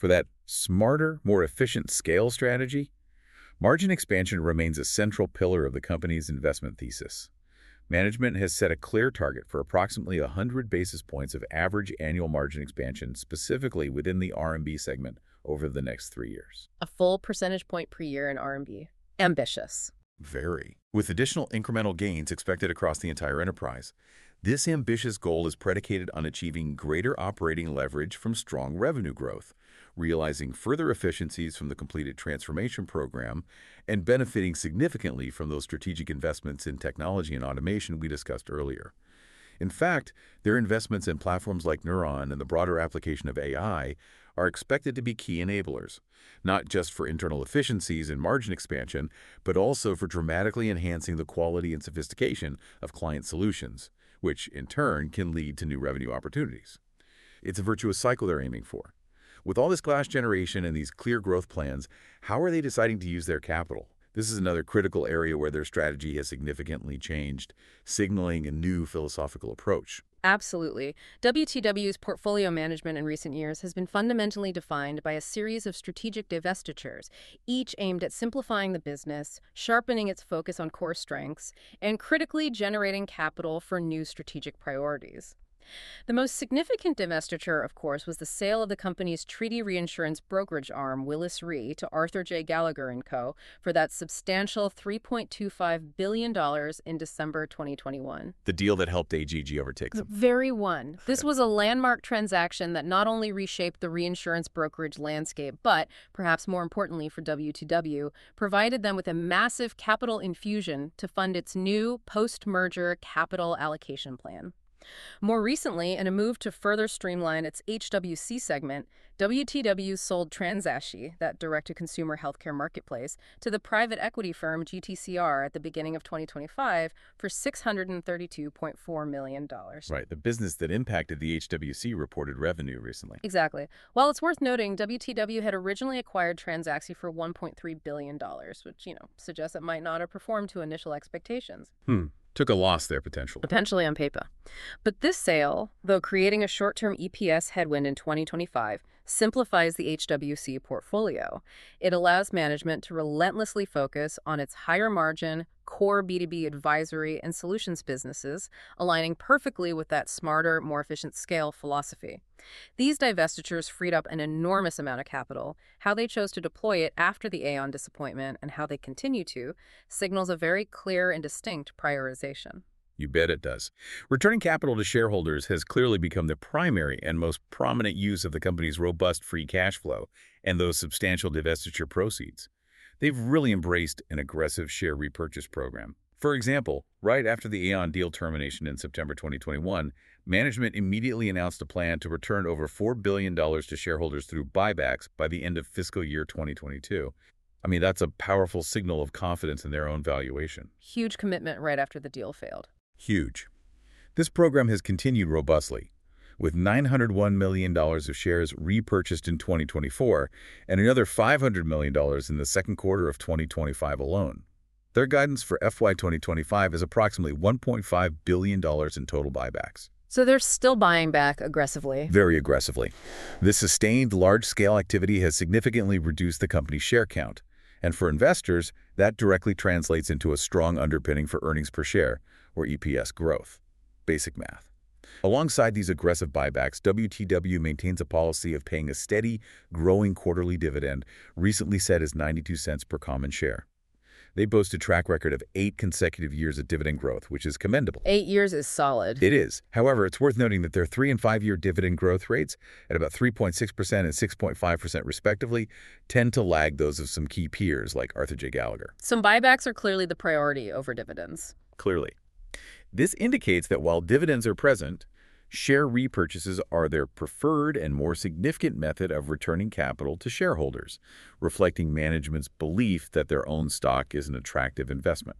Smarter, more efficient scale strategy? Margin expansion remains a central pillar of the company's investment thesis. Management has set a clear target for approximately one hundred basis points of average annual margin expansion specifically within the R and B segment over the next three years. A full percentage point per year in R and B. Ambitious. Very. With additional incremental gains expected across the entire enterprise. This ambitious goal is predicated on achieving greater operating leverage from strong revenue growth, realizing further efficiencies from the completed transformation program, and benefiting significantly from those strategic investments in technology and automation we discussed earlier. In fact, their investments in platforms like Neuron and the broader application of A I are expected to be key enablers, not just for internal efficiencies and margin expansion, but also for dramatically enhancing the quality and sophistication of client solutions, which in turn can lead to new revenue opportunities. It's a virtuous cycle they're aiming for. With all this cash generation and these clear growth plans, how are they deciding to use their capital? This is another critical area where their strategy has significantly changed, signaling a new philosophical approach. Absolutely. W T W's portfolio management in recent years has been fundamentally defined by a series of strategic divestitures, each aimed at simplifying the business, sharpening its focus on core strengths, and critically generating capital for new strategic priorities. The most significant divestiture, of course, was the sale of the company's treaty reinsurance brokerage arm, Willis Re, to Arthur J. Gallagher and Co. for that substantial three point two five billion dollars in December twenty twenty-one. The deal that helped A G G overtake The them. very one. This was a landmark transaction that not only reshaped the reinsurance brokerage landscape, but, perhaps more importantly for W T W, provided them with a massive capital infusion to fund its new post-merger capital allocation plan. More recently, in a move to further streamline its H W C segment, W T W sold Transashi, that direct-to-consumer healthcare marketplace, to the private equity firm G T C R at the beginning of twenty twenty-five for six hundred thirty-two point four million dollars. Right, the business that impacted the H W C reported revenue recently. Exactly. While it's worth noting, W T W had originally acquired Transaxi for one point three billion dollars, which, you know, suggests it might not have performed to initial expectations. Hmm. Took a loss there, potentially. Potentially on paper. But this sale, though creating a short-term E P S headwind in twenty twenty-five, simplifies the H W C portfolio. It allows management to relentlessly focus on its higher-margin, core B two B advisory and solutions businesses, aligning perfectly with that smarter, more efficient scale philosophy. These divestitures freed up an enormous amount of capital. How they chose to deploy it after the Aon disappointment and how they continue to signals a very clear and distinct prioritization. You bet it does. Returning capital to shareholders has clearly become the primary and most prominent use of the company's robust free cash flow and those substantial divestiture proceeds. They've really embraced an aggressive share repurchase program. For example, right after the Aon deal termination in September twenty twenty-one, management immediately announced a plan to return over four billion dollars to shareholders through buybacks by the end of fiscal year twenty twenty-two. I mean, that's a powerful signal of confidence in their own valuation. Huge commitment right after the deal failed. Huge. This program has continued robustly, with nine hundred one million dollars of shares repurchased in twenty twenty-four and another five hundred million dollars in the second quarter of twenty twenty-five alone. Their guidance for F Y twenty twenty-five is approximately one point five billion dollars in total buybacks. So they're still buying back aggressively. Very aggressively. This sustained large-scale activity has significantly reduced the company's share count. And for investors, that directly translates into a strong underpinning for earnings per share, or E P S growth. Basic math. Alongside these aggressive buybacks, W T W maintains a policy of paying a steady, growing quarterly dividend, recently set as ninety-two cents per common share. They boast a track record of eight consecutive years of dividend growth, which is commendable. Eight years is solid. It is. However, it's worth noting that their three- and five-year dividend growth rates, at about three point six percent and six point five percent respectively, tend to lag those of some key peers like Arthur J. Gallagher. Some buybacks are clearly the priority over dividends. Clearly. This indicates that while dividends are present, share repurchases are their preferred and more significant method of returning capital to shareholders, reflecting management's belief that their own stock is an attractive investment.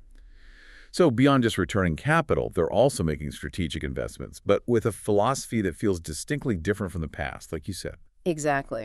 So beyond just returning capital, they're also making strategic investments, but with a philosophy that feels distinctly different from the past, like you said. Exactly.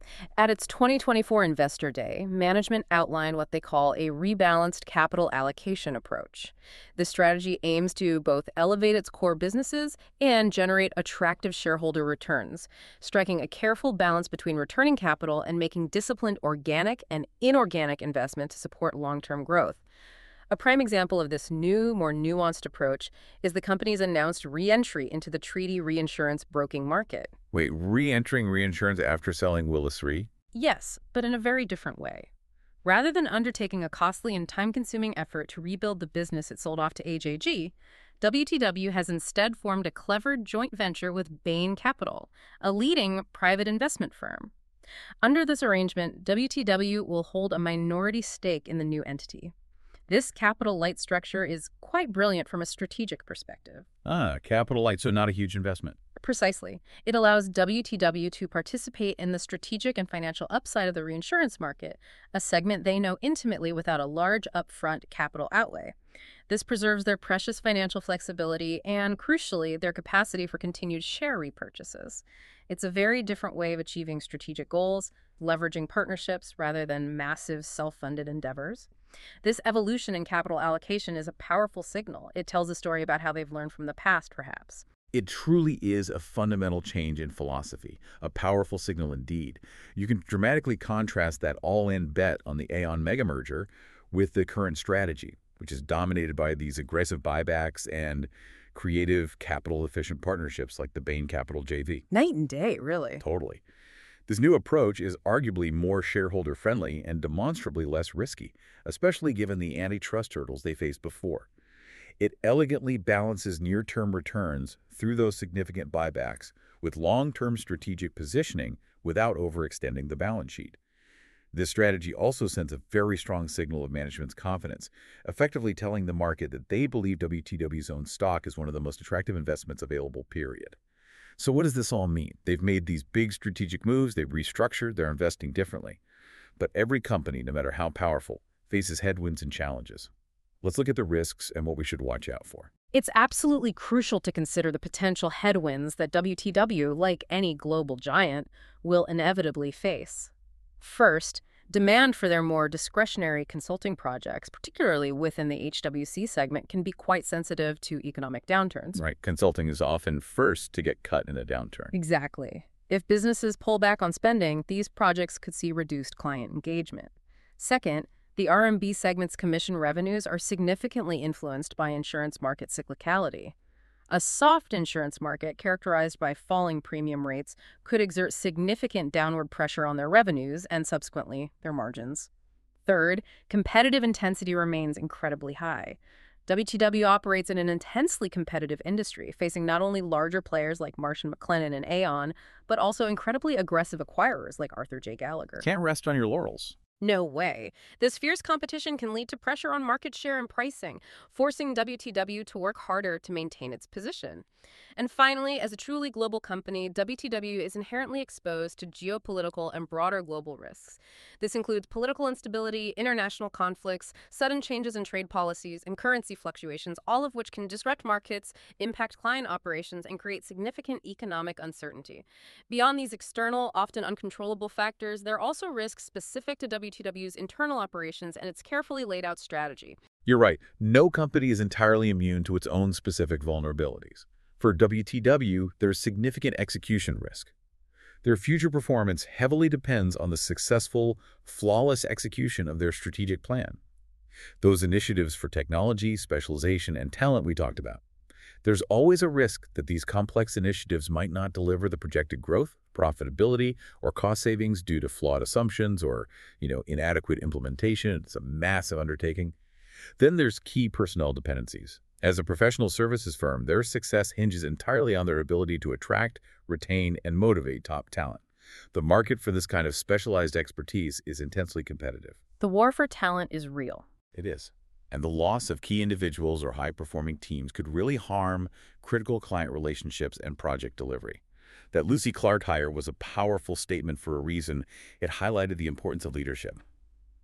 At its twenty twenty-four Investor Day, management outlined what they call a rebalanced capital allocation approach. This strategy aims to both elevate its core businesses and generate attractive shareholder returns, striking a careful balance between returning capital and making disciplined organic and inorganic investment to support long-term growth. A prime example of this new, more nuanced approach is the company's announced re-entry into the treaty reinsurance broking market. Wait, re-entering reinsurance after selling Willis Re? Yes, but in a very different way. Rather than undertaking a costly and time-consuming effort to rebuild the business it sold off to A J G, W T W has instead formed a clever joint venture with Bain Capital, a leading private investment firm. Under this arrangement, W T W will hold a minority stake in the new entity. This capital-light structure is quite brilliant from a strategic perspective. Ah, capital light, so not a huge investment. Precisely. It allows W T W to participate in the strategic and financial upside of the reinsurance market, a segment they know intimately without a large upfront capital outlay. This preserves their precious financial flexibility and, crucially, their capacity for continued share repurchases. It's a very different way of achieving strategic goals, leveraging partnerships rather than massive self-funded endeavors. This evolution in capital allocation is a powerful signal. It tells a story about how they've learned from the past, perhaps. It truly is a fundamental change in philosophy, a powerful signal indeed. You can dramatically contrast that all-in bet on the Aon mega merger with the current strategy, which is dominated by these aggressive buybacks and creative, capital-efficient partnerships like the Bain Capital J V. Night and day, really. Totally. This new approach is arguably more shareholder-friendly and demonstrably less risky, especially given the antitrust hurdles they faced before. It elegantly balances near-term returns through those significant buybacks with long-term strategic positioning without overextending the balance sheet. This strategy also sends a very strong signal of management's confidence, effectively telling the market that they believe W T W's own stock is one of the most attractive investments available, period. So what does this all mean? They've made these big strategic moves, they've restructured, they're investing differently. But every company, no matter how powerful, faces headwinds and challenges. Let's look at the risks and what we should watch out for. It's absolutely crucial to consider the potential headwinds that W T W, like any global giant, will inevitably face. First, demand for their more discretionary consulting projects, particularly within the H W C segment, can be quite sensitive to economic downturns. Right. Consulting is often first to get cut in a downturn. Exactly. If businesses pull back on spending, these projects could see reduced client engagement. Second, the R M B segment's commission revenues are significantly influenced by insurance market cyclicality. A soft insurance market characterized by falling premium rates could exert significant downward pressure on their revenues and, subsequently, their margins. Third, competitive intensity remains incredibly high. W T W operates in an intensely competitive industry, facing not only larger players like Marsh and McLennan and Aon, but also incredibly aggressive acquirers like Arthur J. Gallagher. Can't rest on your laurels. No way. This fierce competition can lead to pressure on market share and pricing, forcing W T W to work harder to maintain its position. And finally, as a truly global company, W T W is inherently exposed to geopolitical and broader global risks. This includes political instability, international conflicts, sudden changes in trade policies, and currency fluctuations, all of which can disrupt markets, impact client operations, and create significant economic uncertainty. Beyond these external, often uncontrollable factors, there are also risks specific to W T W's internal operations and its carefully laid out strategy. You're right. No company is entirely immune to its own specific vulnerabilities. For W T W, there's significant execution risk. Their future performance heavily depends on the successful, flawless execution of their strategic plan. Those initiatives for technology, specialization, and talent we talked about. There's always a risk that these complex initiatives might not deliver the projected growth, profitability, or cost savings due to flawed assumptions or, you know, inadequate implementation. It's a massive undertaking. Then there's key personnel dependencies. As a professional services firm, their success hinges entirely on their ability to attract, retain, and motivate top talent. The market for this kind of specialized expertise is intensely competitive. The war for talent is real. It is. And the loss of key individuals or high-performing teams could really harm critical client relationships and project delivery. That Lucy Clark hire was a powerful statement for a reason. It highlighted the importance of leadership.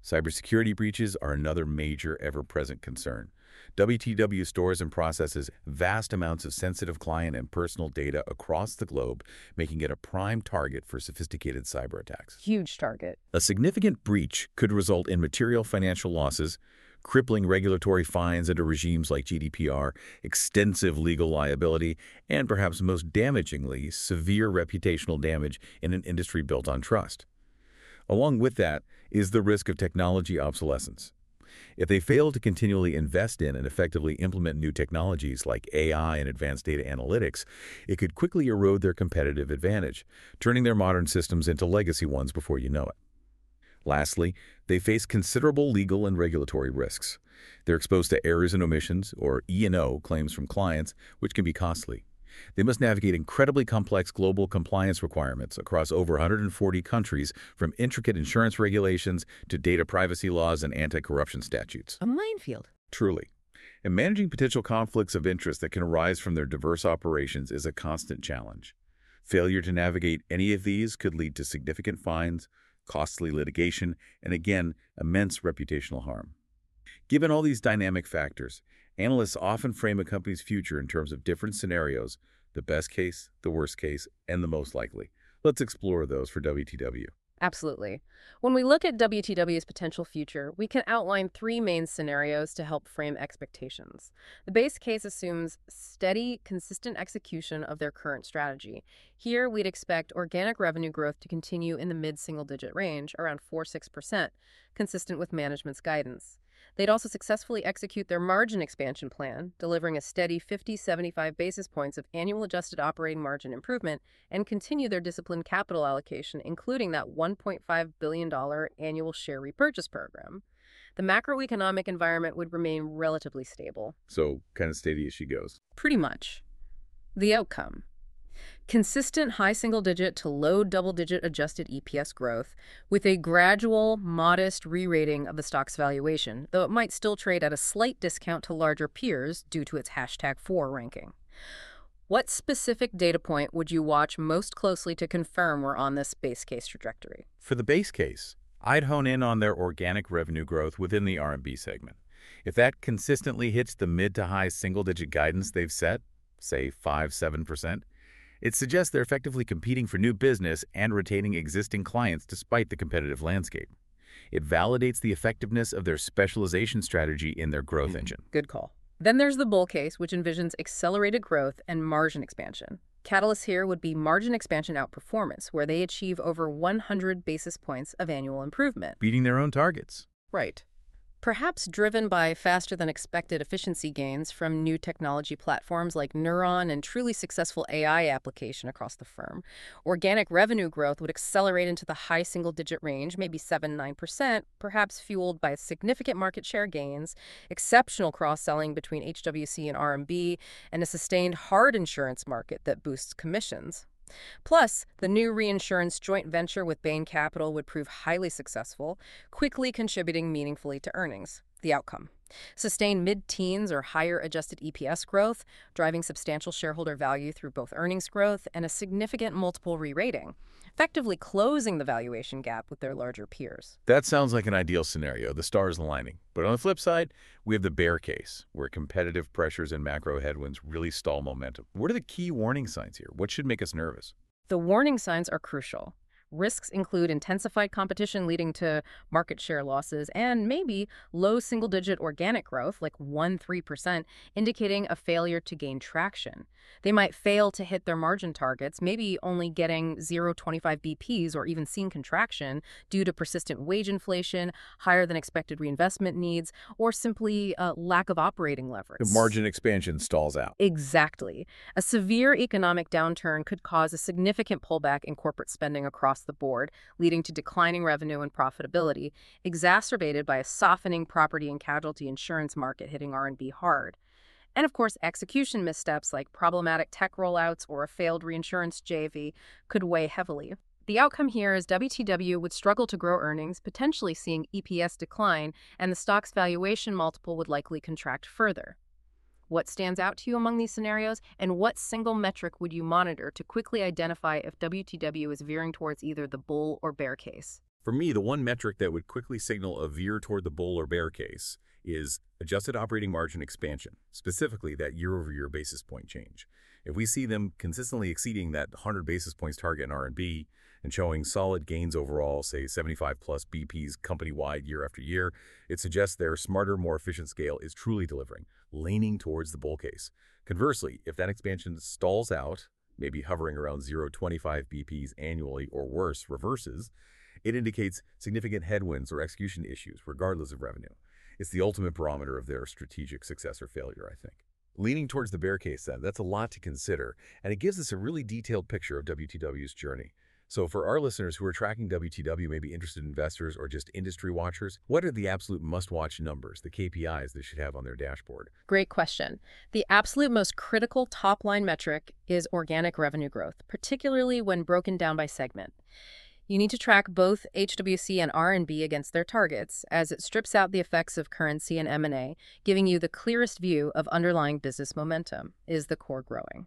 Cybersecurity breaches are another major, ever-present concern. W T W stores and processes vast amounts of sensitive client and personal data across the globe, making it a prime target for sophisticated cyber attacks. Huge target. A significant breach could result in material financial losses, crippling regulatory fines under regimes like G D P R, extensive legal liability, and perhaps most damagingly, severe reputational damage in an industry built on trust. Along with that is the risk of technology obsolescence. If they fail to continually invest in and effectively implement new technologies like A I and advanced data analytics, it could quickly erode their competitive advantage, turning their modern systems into legacy ones before you know it. Lastly, they face considerable legal and regulatory risks. They're exposed to errors and omissions, or E and O, claims from clients, which can be costly. They must navigate incredibly complex global compliance requirements across over one hundred forty countries, from intricate insurance regulations to data privacy laws and anti-corruption statutes. A minefield. Truly. And managing potential conflicts of interest that can arise from their diverse operations is a constant challenge. Failure to navigate any of these could lead to significant fines, costly litigation, and again, immense reputational harm. Given all these dynamic factors, analysts often frame a company's future in terms of different scenarios: the best case, the worst case, and the most likely. Let's explore those for W T W. Absolutely. When we look at W T W's potential future, we can outline three main scenarios to help frame expectations. The base case assumes steady, consistent execution of their current strategy. Here, we'd expect organic revenue growth to continue in the mid-single-digit range, around four to six percent, consistent with management's guidance. They'd also successfully execute their margin expansion plan, delivering a steady fifty to seventy-five basis points of annual adjusted operating margin improvement, and continue their disciplined capital allocation, including that one point five billion dollars annual share repurchase program. The macroeconomic environment would remain relatively stable. So, kind of steady as she goes. Pretty much. The outcome: consistent high single-digit to low double-digit adjusted E P S growth, with a gradual, modest re-rating of the stock's valuation, though it might still trade at a slight discount to larger peers due to its hashtag four ranking. What specific data point would you watch most closely to confirm we're on this base case trajectory? For the base case, I'd hone in on their organic revenue growth within the R and B segment. If that consistently hits the mid to high single-digit guidance they've set, say five to seven percent, it suggests they're effectively competing for new business and retaining existing clients despite the competitive landscape. It validates the effectiveness of their specialization strategy in their growth engine. Good call. Then there's the bull case, which envisions accelerated growth and margin expansion. Catalysts here would be margin expansion outperformance, where they achieve over one hundred basis points of annual improvement. Beating their own targets. Right. Perhaps driven by faster-than-expected efficiency gains from new technology platforms like Neuron and truly successful A I application across the firm, organic revenue growth would accelerate into the high single-digit range, maybe seven to nine percent, perhaps fueled by significant market share gains, exceptional cross-selling between H W C and R and B, and a sustained hard insurance market that boosts commissions. Plus, the new reinsurance joint venture with Bain Capital would prove highly successful, quickly contributing meaningfully to earnings. The outcome: sustained mid-teens or higher adjusted E P S growth, driving substantial shareholder value through both earnings growth and a significant multiple re-rating, effectively closing the valuation gap with their larger peers. That sounds like an ideal scenario, the stars aligning. But on the flip side, we have the bear case, where competitive pressures and macro headwinds really stall momentum. What are the key warning signs here? What should make us nervous? The warning signs are crucial. Risks include intensified competition leading to market share losses and maybe low single-digit organic growth, like one to three percent, indicating a failure to gain traction. They might fail to hit their margin targets, maybe only getting zero to twenty-five B Ps or even seeing contraction due to persistent wage inflation, higher than expected reinvestment needs, or simply a lack of operating leverage. The margin expansion stalls out. Exactly. A severe economic downturn could cause a significant pullback in corporate spending across the board, leading to declining revenue and profitability, exacerbated by a softening property and casualty insurance market hitting R and B hard. And of course, execution missteps like problematic tech rollouts or a failed reinsurance J V could weigh heavily. The outcome here is W T W would struggle to grow earnings, potentially seeing E P S decline, and the stock's valuation multiple would likely contract further. What stands out to you among these scenarios, and what single metric would you monitor to quickly identify if W T W is veering towards either the bull or bear case? For me, the one metric that would quickly signal a veer toward the bull or bear case is adjusted operating margin expansion, specifically that year-over-year basis point change. If we see them consistently exceeding that one hundred basis points target in R and B and showing solid gains overall, say seventy-five plus B Ps company-wide year after year, it suggests their smarter, more efficient scale is truly delivering, leaning towards the bull case. Conversely, if that expansion stalls out, maybe hovering around zero point two five B Ps annually or worse, reverses, it indicates significant headwinds or execution issues, regardless of revenue. It's the ultimate barometer of their strategic success or failure, I think. Leaning towards the bear case, then, that's a lot to consider, and it gives us a really detailed picture of W T W's journey. So for our listeners who are tracking W T W, maybe interested investors or just industry watchers, what are the absolute must-watch numbers, the K P Is they should have on their dashboard? Great question. The absolute most critical top-line metric is organic revenue growth, particularly when broken down by segment. You need to track both H W C and R and B against their targets, as it strips out the effects of currency and M and A, giving you the clearest view of underlying business momentum. Is the core growing?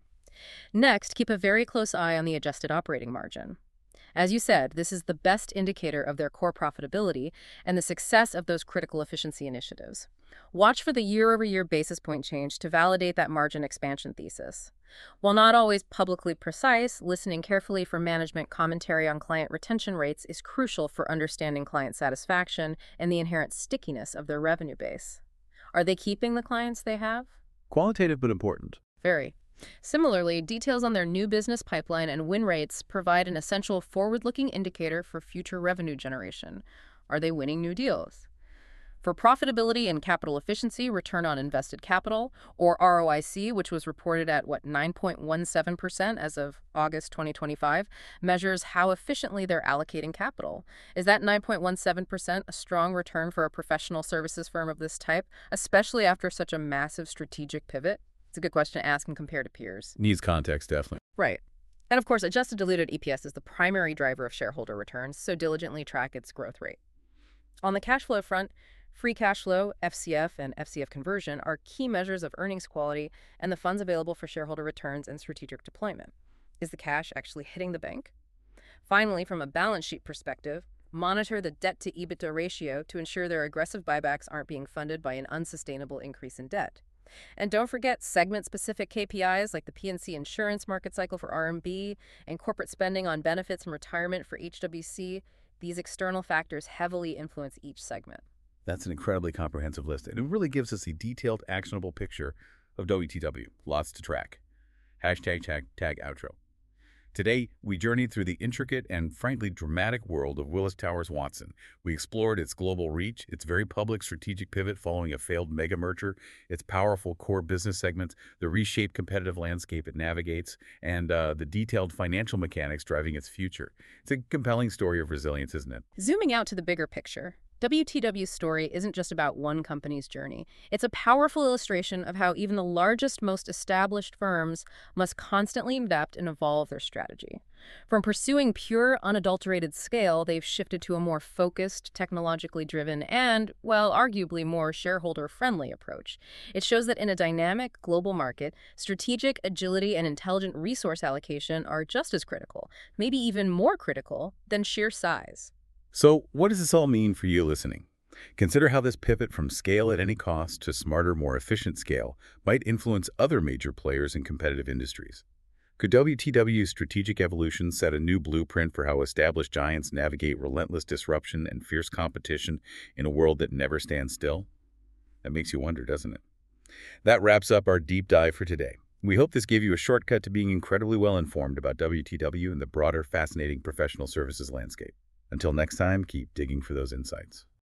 Next, keep a very close eye on the adjusted operating margin. As you said, this is the best indicator of their core profitability and the success of those critical efficiency initiatives. Watch for the year-over-year basis point change to validate that margin expansion thesis. While not always publicly precise, listening carefully for management commentary on client retention rates is crucial for understanding client satisfaction and the inherent stickiness of their revenue base. Are they keeping the clients they have? Qualitative but important. Very. Similarly, details on their new business pipeline and win rates provide an essential forward-looking indicator for future revenue generation. Are they winning new deals? For profitability and capital efficiency, return on invested capital, or R O I C, which was reported at, what, nine point one seven percent as of August twenty twenty-five, measures how efficiently they're allocating capital. Is that nine point one seven percent a strong return for a professional services firm of this type, especially after such a massive strategic pivot? It's a good question to ask and compare to peers. Needs context, definitely. Right. And of course, adjusted diluted E P S is the primary driver of shareholder returns, so diligently track its growth rate. On the cash flow front, free cash flow, F C F, and F C F conversion are key measures of earnings quality and the funds available for shareholder returns and strategic deployment. Is the cash actually hitting the bank? Finally, from a balance sheet perspective, monitor the debt-to-EBITDA ratio to ensure their aggressive buybacks aren't being funded by an unsustainable increase in debt. And don't forget segment-specific K P Is like the P and C insurance market cycle for R and B and corporate spending on benefits and retirement for H W C. These external factors heavily influence each segment. That's an incredibly comprehensive list, and it really gives us a detailed, actionable picture of W T W. Lots to track. Hashtag tag, tag outro. Today, we journeyed through the intricate and frankly dramatic world of Willis Towers Watson. We explored its global reach, its very public strategic pivot following a failed mega merger, its powerful core business segments, the reshaped competitive landscape it navigates, and uh, the detailed financial mechanics driving its future. It's a compelling story of resilience, isn't it? Zooming out to the bigger picture, W T W's story isn't just about one company's journey. It's a powerful illustration of how even the largest, most established firms must constantly adapt and evolve their strategy. From pursuing pure, unadulterated scale, they've shifted to a more focused, technologically driven, and, well, arguably more shareholder-friendly approach. It shows that in a dynamic, global market, strategic agility and intelligent resource allocation are just as critical, maybe even more critical, than sheer size. So, what does this all mean for you listening? Consider how this pivot from scale at any cost to smarter, more efficient scale might influence other major players in competitive industries. Could W T W's strategic evolution set a new blueprint for how established giants navigate relentless disruption and fierce competition in a world that never stands still? That makes you wonder, doesn't it? That wraps up our deep dive for today. We hope this gave you a shortcut to being incredibly well informed about W T W and the broader, fascinating professional services landscape. Until next time, keep digging for those insights.